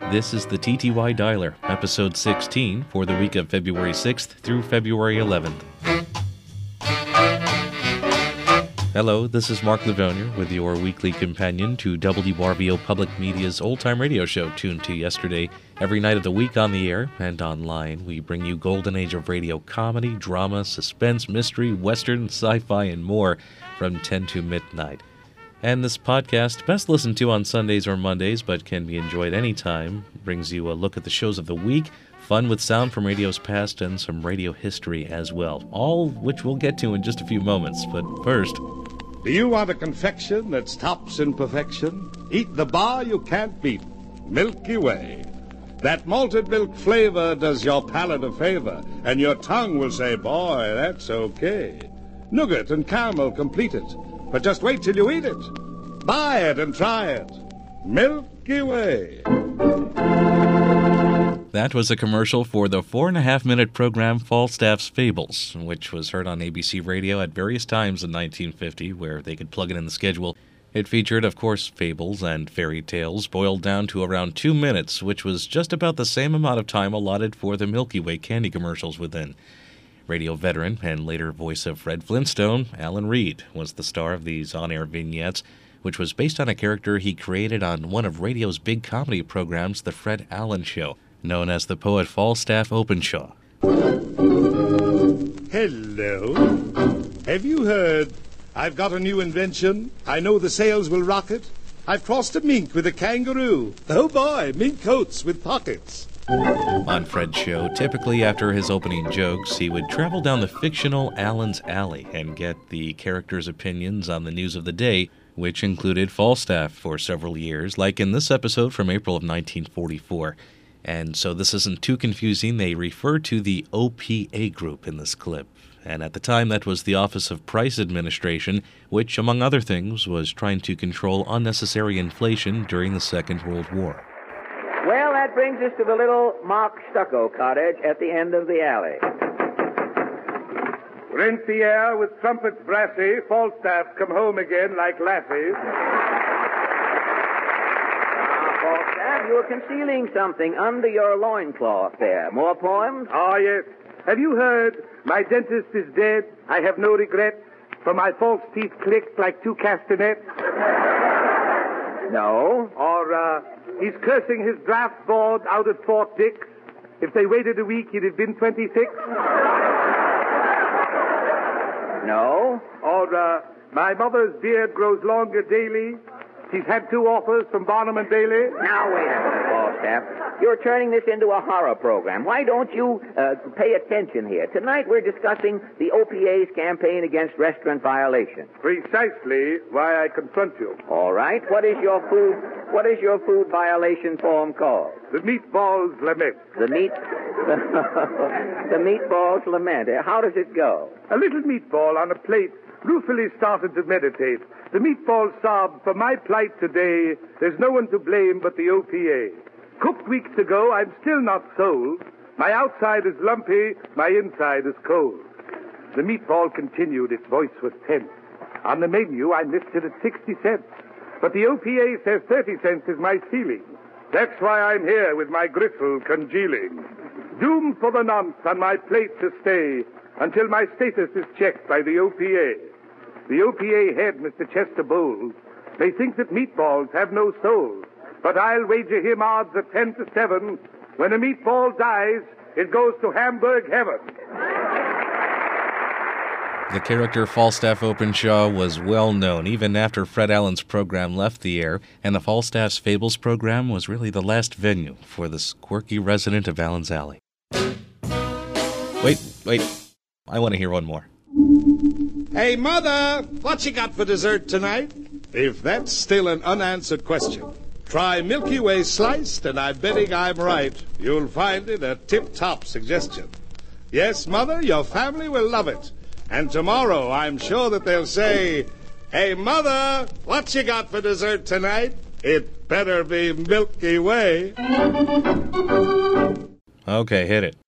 This is the TTY Dialer, episode 16 for the week of February 6th through February 11th. Hello, this is Mark Livonia with your weekly companion to WRVO Public Media's old-time radio show tuned to yesterday. Every night of the week on the air and online, we bring you golden age of radio comedy, drama, suspense, mystery, western, sci-fi, and more from 10 to midnight. And this podcast, best listened to on Sundays or Mondays, but can be enjoyed anytime, brings you a look at the shows of the week, fun with sound from radio's past, and some radio history as well, all which we'll get to in just a few moments. But first... Do you want a confection that's tops in perfection? Eat the bar you can't beat, Milky Way. That malted milk flavor does your palate a favor, and your tongue will say, boy, that's okay. Nougat and caramel complete it, but just wait till you eat it. Buy it and try it. Milky Way. That was a commercial for the 4.5-minute program Falstaff's Fables, which was heard on ABC Radio at various times in 1950, where they could plug it in the schedule. It featured, of course, fables and fairy tales boiled down to around 2 minutes, which was just about the same amount of time allotted for the Milky Way candy commercials within. Radio veteran and later voice of Fred Flintstone, Alan Reed, was the star of these on-air vignettes, which was based on a character he created on one of radio's big comedy programs, The Fred Allen Show, known as the poet Falstaff Openshaw. Hello. Have you heard? I've got a new invention. I know the sales will rocket. I've crossed a mink with a kangaroo. Oh boy, mink coats with pockets. On Fred's show, typically after his opening jokes, he would travel down the fictional Allen's Alley and get the characters' opinions on the news of the day, which included Falstaff for several years, like in this episode from April of 1944. And so this isn't too confusing, they refer to the OPA group in this clip. And at the time, that was the Office of Price Administration, which, among other things, was trying to control unnecessary inflation during the Second World War. Well, that brings us to the little mock stucco cottage at the end of the alley. Rent the air with trumpets brassy, Falstaff come home again like lassies. Falstaff, you're concealing something under your loincloth there. More poems? Ah, yes. Have you heard? My dentist is dead. I have no regret, for my false teeth clicked like two castanets. No. Or, he's cursing his draft board out at Fort Dix. If they waited a week, he'd have been 26. No. Or, my mother's beard grows longer daily. She's had 2 offers from Barnum and Bailey. Now, wait a minute, Falstaff. You're turning this into a horror program. Why don't you pay attention here? Tonight we're discussing the OPA's campaign against restaurant violation. Precisely why I confront you. All right. What is your food violation poem called? The Meatballs Lament. The Meatballs Lament. How does it go? A little meatball on a plate ruefully started to meditate. The meatball sobbed, for my plight today, there's no one to blame but the OPA. Cooked weeks ago, I'm still not sold. My outside is lumpy, my inside is cold. The meatball continued, its voice was tense. On the menu, I'm listed at 60 cents. But the OPA says 30 cents is my ceiling. That's why I'm here with my gristle congealing. Doomed for the nonce on my plate to stay until my status is checked by the OPA. The OPA head, Mr. Chester Bowles, may think that meatballs have no soul, but I'll wager him odds at 10 to 7. When a meatball dies, it goes to Hamburg heaven. The character Falstaff Openshaw was well known even after Fred Allen's program left the air, and the Falstaff's Fables program was really the last venue for this quirky resident of Allen's Alley. Wait. I want to hear one more. Hey, Mother, what you got for dessert tonight? If that's still an unanswered question, try Milky Way sliced, and I'm betting I'm right. You'll find it a tip-top suggestion. Yes, Mother, your family will love it. And tomorrow, I'm sure that they'll say, hey, Mother, what you got for dessert tonight? It better be Milky Way. Okay, hit it.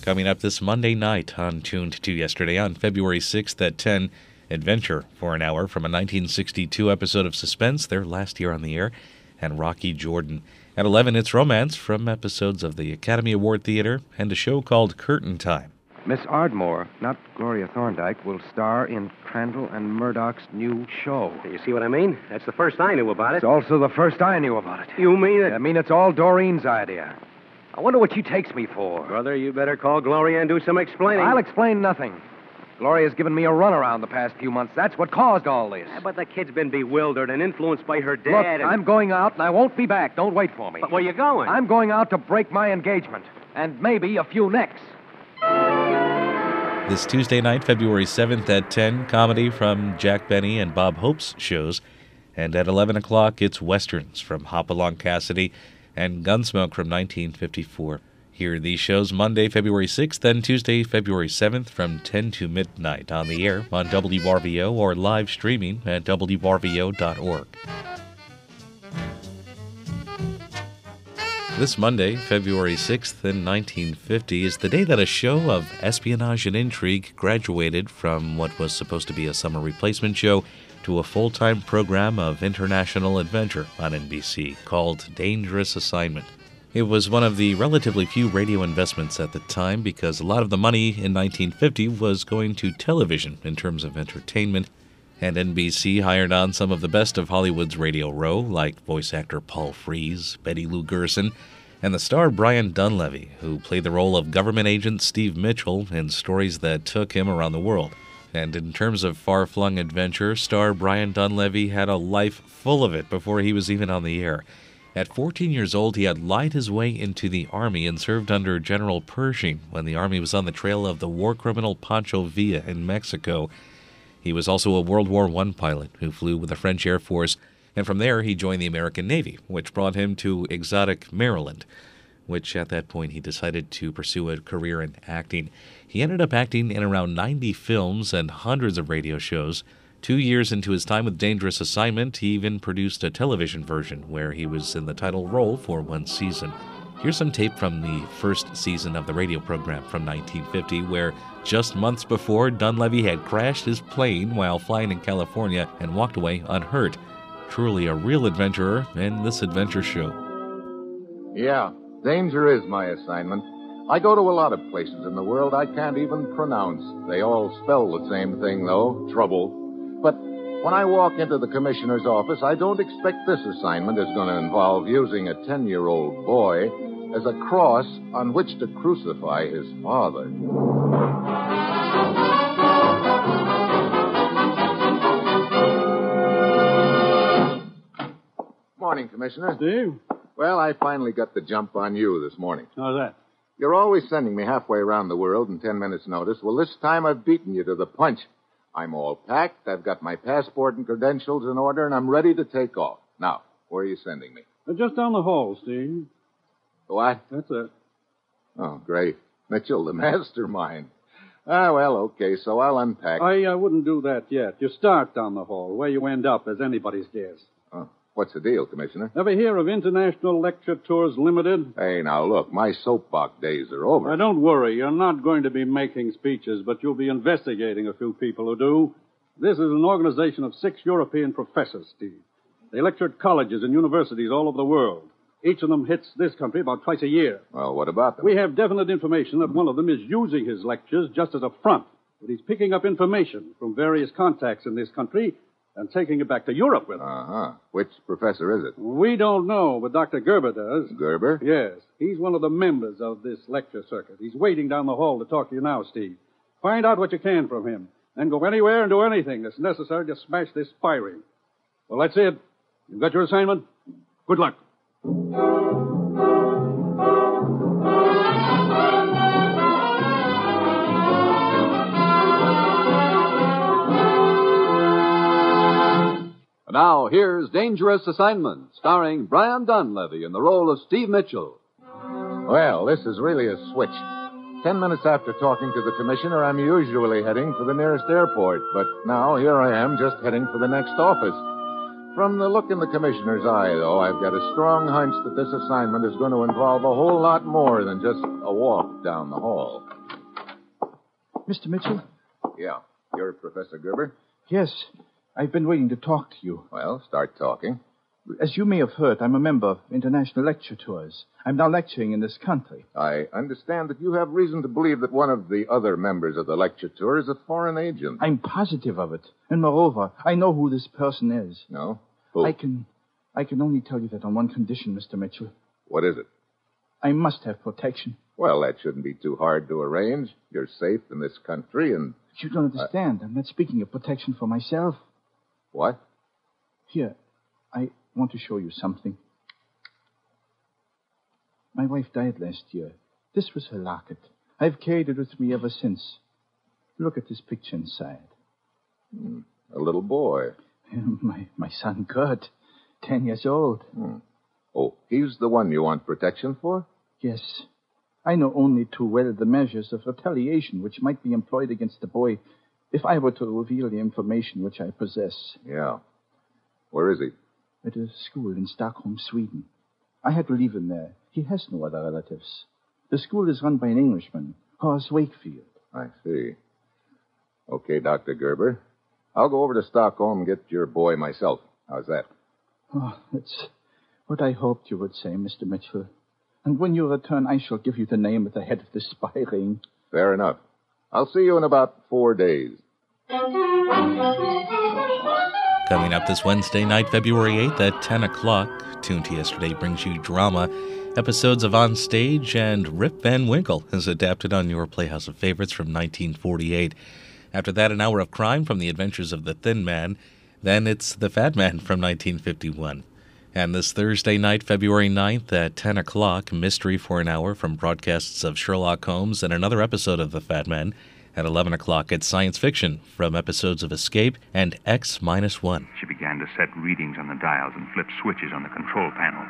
Coming up this Monday night on Tuned to Yesterday on February 6th at 10, Adventure for an hour from a 1962 episode of Suspense, their last year on the air, and Rocky Jordan. At 11, it's Romance from episodes of the Academy Award Theater and a show called Curtain Time. Miss Ardmore, not Gloria Thorndyke, will star in Crandall and Murdoch's new show. You see what I mean? That's the first I knew about it. It's also the first I knew about it. You mean it? I mean, it's all Doreen's idea. I wonder what she takes me for. Brother, you better call Gloria and do some explaining. I'll explain nothing. Gloria's given me a runaround the past few months. That's what caused all this. Yeah, but the kid's been bewildered and influenced by her Look, dad. I'm going out, and I won't be back. Don't wait for me. But where you going? I'm going out to break my engagement. And maybe a few necks. This Tuesday night, February 7th at 10, comedy from Jack Benny and Bob Hope's shows. And at 11 o'clock, it's Westerns from Hopalong Cassidy and Gunsmoke from 1954. Hear these shows Monday, February 6th, and Tuesday, February 7th from 10 to midnight on the air on WRVO or live streaming at WRVO.org. This Monday, February 6th in 1950, is the day that a show of espionage and intrigue graduated from what was supposed to be a summer replacement show to a full-time program of international adventure on NBC called Dangerous Assignment. It was one of the relatively few radio investments at the time because a lot of the money in 1950 was going to television in terms of entertainment, and NBC hired on some of the best of Hollywood's Radio Row, like voice actor Paul Frees, Betty Lou Gerson, and the star Brian Dunleavy, who played the role of government agent Steve Mitchell in stories that took him around the world. And in terms of far-flung adventure, star Brian Dunleavy had a life full of it before he was even on the air. At 14 years old, he had lied his way into the Army and served under General Pershing when the Army was on the trail of the war criminal Pancho Villa in Mexico. He was also a World War I pilot who flew with the French Air Force, and from there he joined the American Navy, which brought him to exotic Maryland, which at that point he decided to pursue a career in acting. He ended up acting in around 90 films and hundreds of radio shows. 2 years into his time with Dangerous Assignment, he even produced a television version where he was in the title role for one season. Here's some tape from the first season of the radio program from 1950, where just months before, Dunleavy had crashed his plane while flying in California and walked away unhurt. Truly a real adventurer in this adventure show. Yeah, danger is my assignment. I go to a lot of places in the world I can't even pronounce. They all spell the same thing, though, trouble. But when I walk into the commissioner's office, I don't expect this assignment is going to involve using a 10-year-old boy as a cross on which to crucify his father. Morning, Commissioner. Steve? Well, I finally got the jump on you this morning. How's that? You're always sending me halfway around the world in 10 minutes' notice. Well, this time I've beaten you to the punch. I'm all packed, I've got my passport and credentials in order, and I'm ready to take off. Now, where are you sending me? Just down the hall, Steve. What? That's it. Oh, great. Mitchell, the mastermind. Well, okay, so I'll unpack. I wouldn't do that yet. You start down the hall. Where you end up is anybody's guess. Oh, what's the deal, Commissioner? Ever hear of International Lecture Tours Limited? Hey, now, look, my soapbox days are over. Now, don't worry. You're not going to be making speeches, but you'll be investigating a few people who do. This is an organization of 6 European professors, Steve. They lecture at colleges and universities all over the world. Each of them hits this country about twice a year. Well, what about them? We have definite information that one of them is using his lectures just as a front. That he's picking up information from various contacts in this country and taking it back to Europe with him. Uh-huh. Which professor is it? We don't know, but Dr. Gerber does. Gerber? Yes. He's one of the members of this lecture circuit. He's waiting down the hall to talk to you now, Steve. Find out what you can from him. Then go anywhere and do anything that's necessary to smash this spy ring. Well, that's it. You've got your assignment. Good luck. Now, here's Dangerous Assignment, starring Brian Dunleavy in the role of Steve Mitchell. Well, this is really a switch. 10 minutes after talking to the commissioner, I'm usually heading for the nearest airport. But now, here I am, just heading for the next office. From the look in the commissioner's eye, though, I've got a strong hunch that this assignment is going to involve a whole lot more than just a walk down the hall. Mr. Mitchell? Yeah. You're Professor Gerber? Yes. I've been waiting to talk to you. Well, start talking. As you may have heard, I'm a member of International Lecture Tours. I'm now lecturing in this country. I understand that you have reason to believe that one of the other members of the lecture tour is a foreign agent. I'm positive of it. And moreover, I know who this person is. No? Who? I can only tell you that on one condition, Mr. Mitchell. What is it? I must have protection. Well, that shouldn't be too hard to arrange. You're safe in this country and... You don't understand. I'm not speaking of protection for myself. What? Here, I want to show you something. My wife died last year. This was her locket. I've carried it with me ever since. Look at this picture inside. A little boy. My son, Kurt. 10 years old. Oh, he's the one you want protection for? Yes. I know only too well the measures of retaliation which might be employed against the boy if I were to reveal the information which I possess. Yeah. Where is he? At a school in Stockholm, Sweden. I had to leave him there. He has no other relatives. The school is run by an Englishman, Horace Wakefield. I see. Okay, Dr. Gerber. I'll go over to Stockholm and get your boy myself. How's that? Oh, that's what I hoped you would say, Mr. Mitchell. And when you return, I shall give you the name at the head of the spy ring. Fair enough. I'll see you in about 4 days. Coming up this Wednesday night, February 8th at 10 o'clock, Tuned to Yesterday brings you drama. Episodes of On Stage and Rip Van Winkle is adapted on your Playhouse of Favorites from 1948. After that, an hour of crime from The Adventures of the Thin Man. Then it's The Fat Man from 1951. And this Thursday night, February 9th at 10 o'clock, Mystery for an Hour from broadcasts of Sherlock Holmes and another episode of The Fat Man. At 11 o'clock, it's Science Fiction from episodes of Escape and X-1. She began to set readings on the dials and flip switches on the control panel.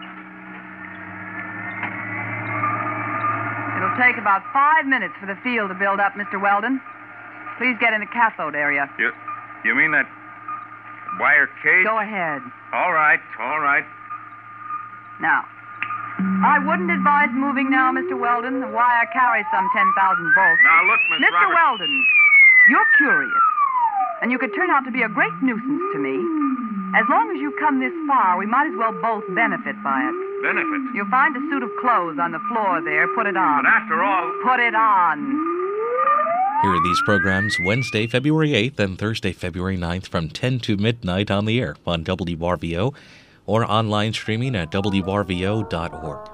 It'll take about 5 minutes for the field to build up, Mr. Weldon. Please get in the cathode area. You mean that wire cage? Go ahead. All right. Now, I wouldn't advise moving now, Mr. Weldon. The wire carries some 10,000 volts. Now, look, Miss Mr. Roberts. Weldon, you're curious, and you could turn out to be a great nuisance to me. As long as you've come this far, we might as well both benefit by it. Benefit? You'll find a suit of clothes on the floor there. Put it on. But after all... Put it on. Here are these programs Wednesday, February 8th and Thursday, February 9th from 10 to midnight on the air on WRVO or online streaming at WRVO.org.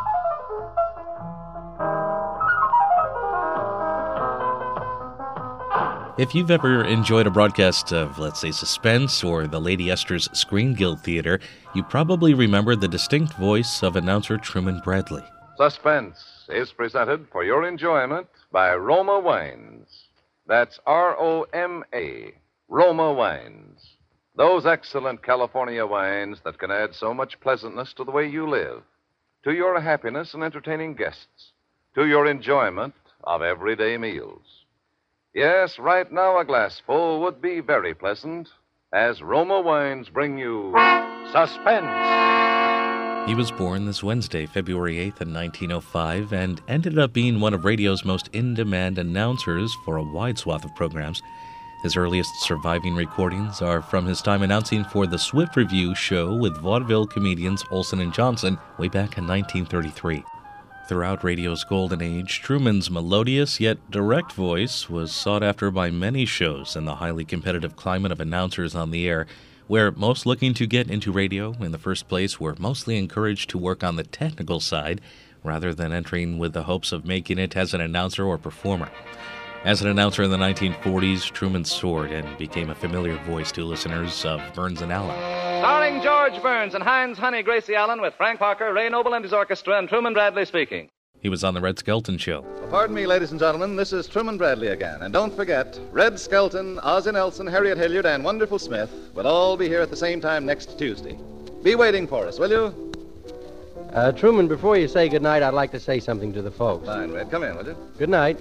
If you've ever enjoyed a broadcast of, let's say, Suspense or the Lady Esther's Screen Guild Theater, you probably remember the distinct voice of announcer Truman Bradley. Suspense is presented for your enjoyment by Roma Wines. That's R-O-M-A, Roma Wines. Those excellent California wines that can add so much pleasantness to the way you live, to your happiness in entertaining guests, to your enjoyment of everyday meals. Yes, right now a glassful would be very pleasant as Roma Wines bring you Suspense. He was born this Wednesday, February 8th in 1905, and ended up being one of radio's most in-demand announcers for a wide swath of programs. His earliest surviving recordings are from his time announcing for the Swift Review show with vaudeville comedians Olson and Johnson way back in 1933. Throughout radio's golden age, Truman's melodious yet direct voice was sought after by many shows in the highly competitive climate of announcers on the air, where most looking to get into radio in the first place were mostly encouraged to work on the technical side rather than entering with the hopes of making it as an announcer or performer. As an announcer in the 1940s, Truman soared and became a familiar voice to listeners of Burns and Allen. Starring George Burns and Heinz Honey Gracie Allen with Frank Parker, Ray Noble and his orchestra, and Truman Bradley speaking. He was on the Red Skelton Show. Well, pardon me, ladies and gentlemen, this is Truman Bradley again. And don't forget, Red Skelton, Ozzie Nelson, Harriet Hilliard, and Wonderful Smith will all be here at the same time next Tuesday. Be waiting for us, will you? Truman, before you say goodnight, I'd like to say something to the folks. Fine, Red. Come in, will you? Good night.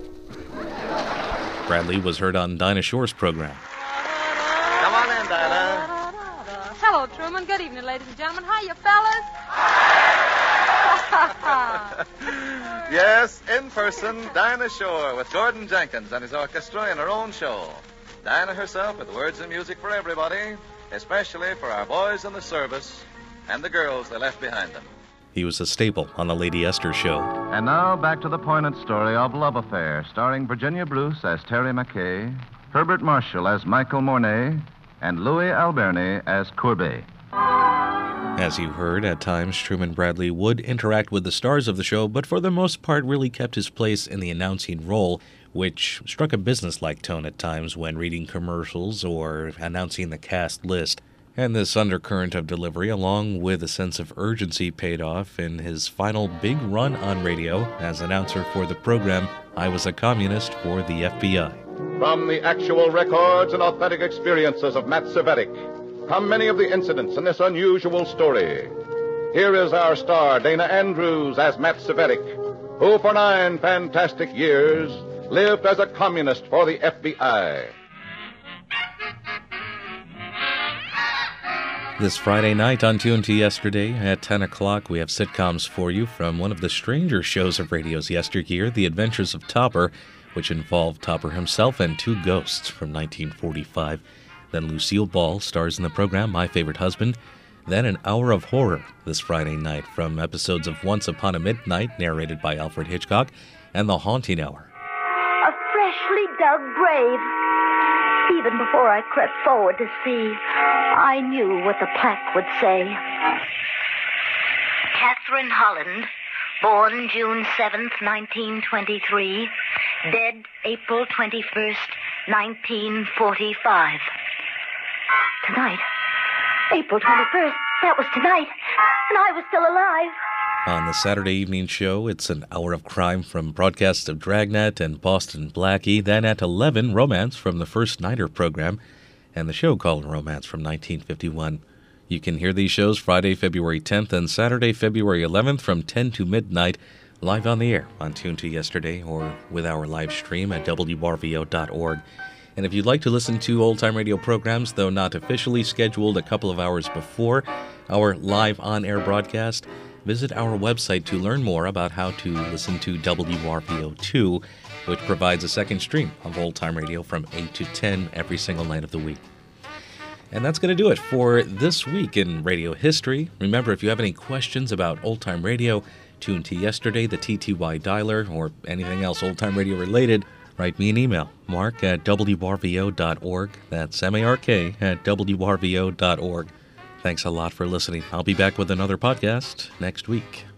Bradley was heard on Dinah Shore's program. Come on in, Dinah. Hello, Hello, Truman. Good evening, ladies and gentlemen. Hiya, fellas. Yes, in person, Dinah Shore with Gordon Jenkins and his orchestra in her own show. Dinah herself with words and music for everybody, especially for our boys in the service and the girls they left behind them. He was a staple on the Lady Esther show. And now back to the poignant story of Love Affair, starring Virginia Bruce as Terry McKay, Herbert Marshall as Michael Mornay, and Louis Alberni as Courbet. As you heard, at times Truman Bradley would interact with the stars of the show, but for the most part really kept his place in the announcing role, which struck a businesslike tone at times when reading commercials or announcing the cast list. And this undercurrent of delivery, along with a sense of urgency, paid off in his final big run on radio as announcer for the program I Was a Communist for the FBI. From the actual records and authentic experiences of Matt Cvetic come many of the incidents in this unusual story. Here is our star, Dana Andrews, as Matt Cvetic, who for 9 fantastic years lived as a communist for the FBI. This Friday night on TNT Yesterday at 10 o'clock, we have sitcoms for you from one of the stranger shows of radio's yesteryear, The Adventures of Topper, which involved Topper himself and 2 ghosts from 1945. Then Lucille Ball stars in the program My Favorite Husband. Then an hour of horror this Friday night from episodes of Once Upon a Midnight, narrated by Alfred Hitchcock, and The Haunting Hour. A freshly dug grave. Even before I crept forward to see, I knew what the plaque would say. Catherine Holland, born June 7th, 1923, dead April 21st, 1945. Tonight, April 21st, that was tonight, and I was still alive. On the Saturday evening show, it's an hour of crime from broadcasts of Dragnet and Boston Blackie. Then at 11, Romance from the First Nighter program, and the show called Romance from 1951. You can hear these shows Friday, February 10th and Saturday, February 11th from 10 to midnight, live on the air on TuneTo Yesterday or with our live stream at WRVO.org. And if you'd like to listen to old-time radio programs, though not officially scheduled a couple of hours before our live on-air broadcast, visit our website to learn more about how to listen to WRVO2, which provides a second stream of old-time radio from 8 to 10 every single night of the week. And that's going to do it for this week in radio history. Remember, if you have any questions about old-time radio, tune to Yesterday, the TTY dialer, or anything else old-time radio related, write me an email, mark@wrvo.org. That's MARK at WRVO.org. Thanks a lot for listening. I'll be back with another podcast next week.